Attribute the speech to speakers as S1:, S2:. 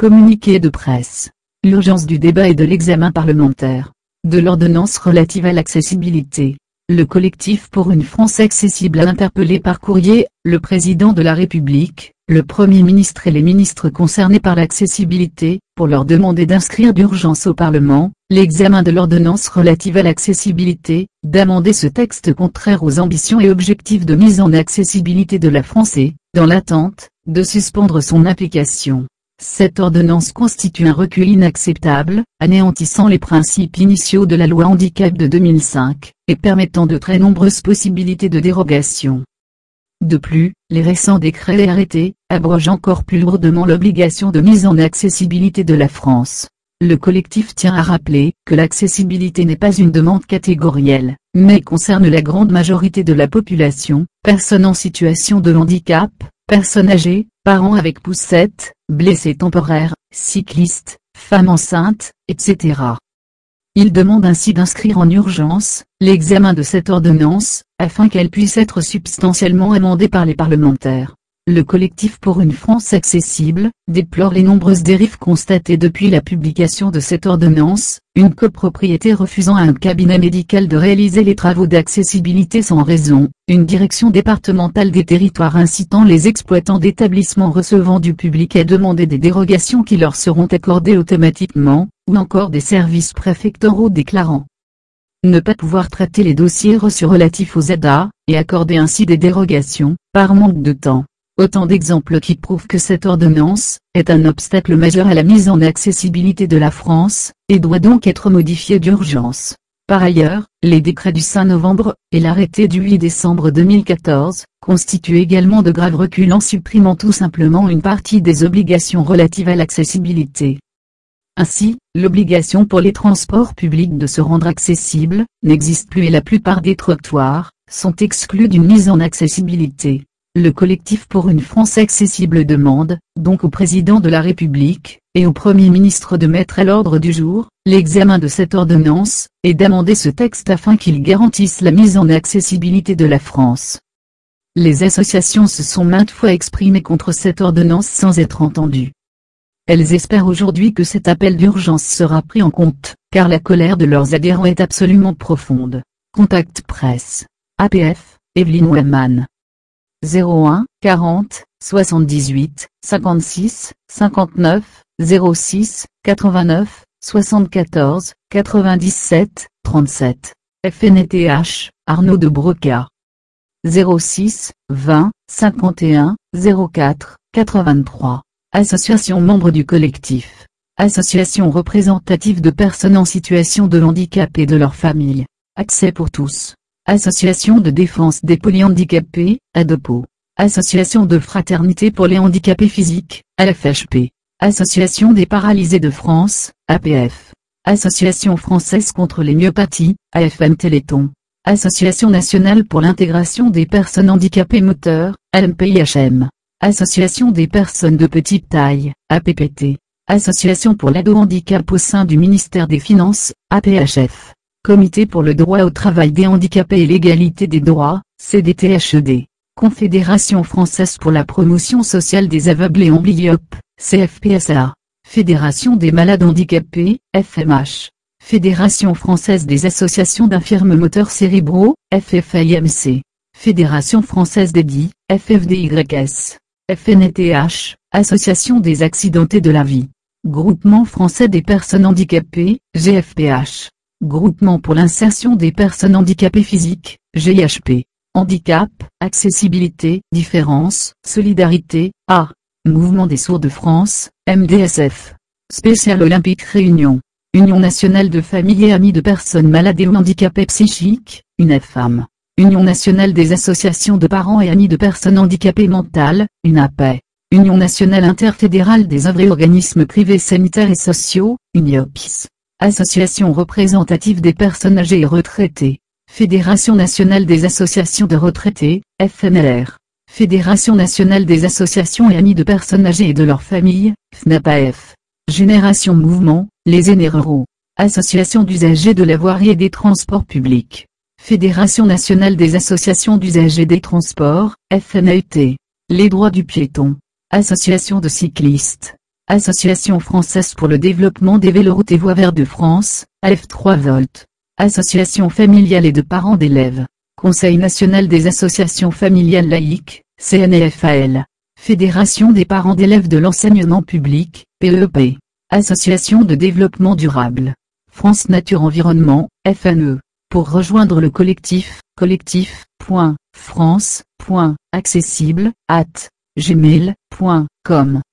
S1: Communiqué de presse. L'urgence du débat et de l'examen parlementaire de l'ordonnance relative à l'accessibilité. Le collectif pour une France accessible a interpellé par courrier le président de la République, le Premier ministre et les ministres concernés par l'accessibilité, pour leur demander d'inscrire d'urgence au Parlement l'examen de l'ordonnance relative à l'accessibilité, d'amender ce texte contraire aux ambitions et objectifs de mise en accessibilité de la France et, dans l'attente, de suspendre son application. Cette ordonnance constitue un recul inacceptable, anéantissant les principes initiaux de la loi handicap de 2005, et permettant de très nombreuses possibilités de dérogation. De plus, les récents décrets et arrêtés abrogent encore plus lourdement l'obligation de mise en accessibilité de la France. Le collectif tient à rappeler que l'accessibilité n'est pas une demande catégorielle, mais concerne la grande majorité de la population, personnes en situation de handicap, personnes âgées, parents avec poussette, blessés temporaires, cyclistes, femmes enceintes, etc. Il demande ainsi d'inscrire en urgence l'examen de cette ordonnance, afin qu'elle puisse être substantiellement amendée par les parlementaires. Le collectif pour une France accessible déplore les nombreuses dérives constatées depuis la publication de cette ordonnance, une copropriété refusant à un cabinet médical de réaliser les travaux d'accessibilité sans raison, une direction départementale des territoires incitant les exploitants d'établissements recevant du public à demander des dérogations qui leur seront accordées automatiquement, ou encore des services préfectoraux déclarant ne pas pouvoir traiter les dossiers reçus relatifs aux ADA, et accorder ainsi des dérogations, par manque de temps. Autant d'exemples qui prouvent que cette ordonnance est un obstacle majeur à la mise en accessibilité de la France, et doit donc être modifiée d'urgence. Par ailleurs, les décrets du 5 novembre, et l'arrêté du 8 décembre 2014, constituent également de graves reculs en supprimant tout simplement une partie des obligations relatives à l'accessibilité. Ainsi, l'obligation pour les transports publics de se rendre accessibles n'existe plus et la plupart des trottoirs sont exclus d'une mise en accessibilité. Le collectif pour une France accessible demande, donc au président de la République, et au Premier ministre de mettre à l'ordre du jour, l'examen de cette ordonnance, et d'amender ce texte afin qu'il garantisse la mise en accessibilité de la France. Les associations se sont maintes fois exprimées contre cette ordonnance sans être entendues. Elles espèrent aujourd'hui que cet appel d'urgence sera pris en compte, car la colère de leurs adhérents est absolument profonde. Contact presse. APF, Evelyne Wellman. 01 40 78 56 59 06 89 74 97 37. FNTH, Arnaud de Broca. 06 20 51 04 83. Association membre du collectif. Association représentative de personnes en situation de handicap et de leurs familles. Accès pour tous. Association de défense des polyhandicapés, ADEPO. Association de fraternité pour les handicapés physiques, AFHP. Association des paralysés de France, APF. Association française contre les myopathies, AFM Téléthon. Association nationale pour l'intégration des personnes handicapées moteurs, AMPIHM. Association des personnes de petite taille, APPT. Association pour l'ado handicap au sein du ministère des Finances, APHF. Comité pour le droit au travail des handicapés et l'égalité des droits, CDTHED. Confédération française pour la promotion sociale des aveugles et amblyopes, CFPSA. Fédération des malades handicapés, FMH. Fédération française des associations d'infirmes moteurs cérébraux, FFIMC. Fédération française des DI, FFDYS. FNTH, Association des accidentés de la vie. Groupement français des personnes handicapées, GFPH. Groupement pour l'insertion des personnes handicapées physiques, GIHP. Handicap, accessibilité, différence, solidarité, A. Mouvement des sourds de France, MDSF. Spécial Olympique Réunion. Union nationale de familles et amis de personnes malades et ou handicapées psychiques, UNAFAM. Union nationale des associations de parents et amis de personnes handicapées mentales, UNAPE. Union nationale interfédérale des œuvres et organismes privés sanitaires et sociaux, UNIOPS. Association représentative des personnes âgées et retraitées. Fédération nationale des associations de retraités, FNLR. Fédération nationale des associations et amis de personnes âgées et de leurs familles, FNAPAF. Génération Mouvement, les aînés ruraux. Association d'usagers de la voirie et des transports publics. Fédération nationale des associations d'usagers des transports, FNAUT. Les droits du piéton. Association de cyclistes. Association française pour le développement des véloroutes et voies vertes de France, AF3 Volt. Association familiale et de parents d'élèves. Conseil national des associations familiales laïques, CNFAL. Fédération des parents d'élèves de l'enseignement public, PEP. Association de développement durable. France Nature Environnement, FNE. Pour rejoindre le collectif, collectif.france.accessible@gmail.com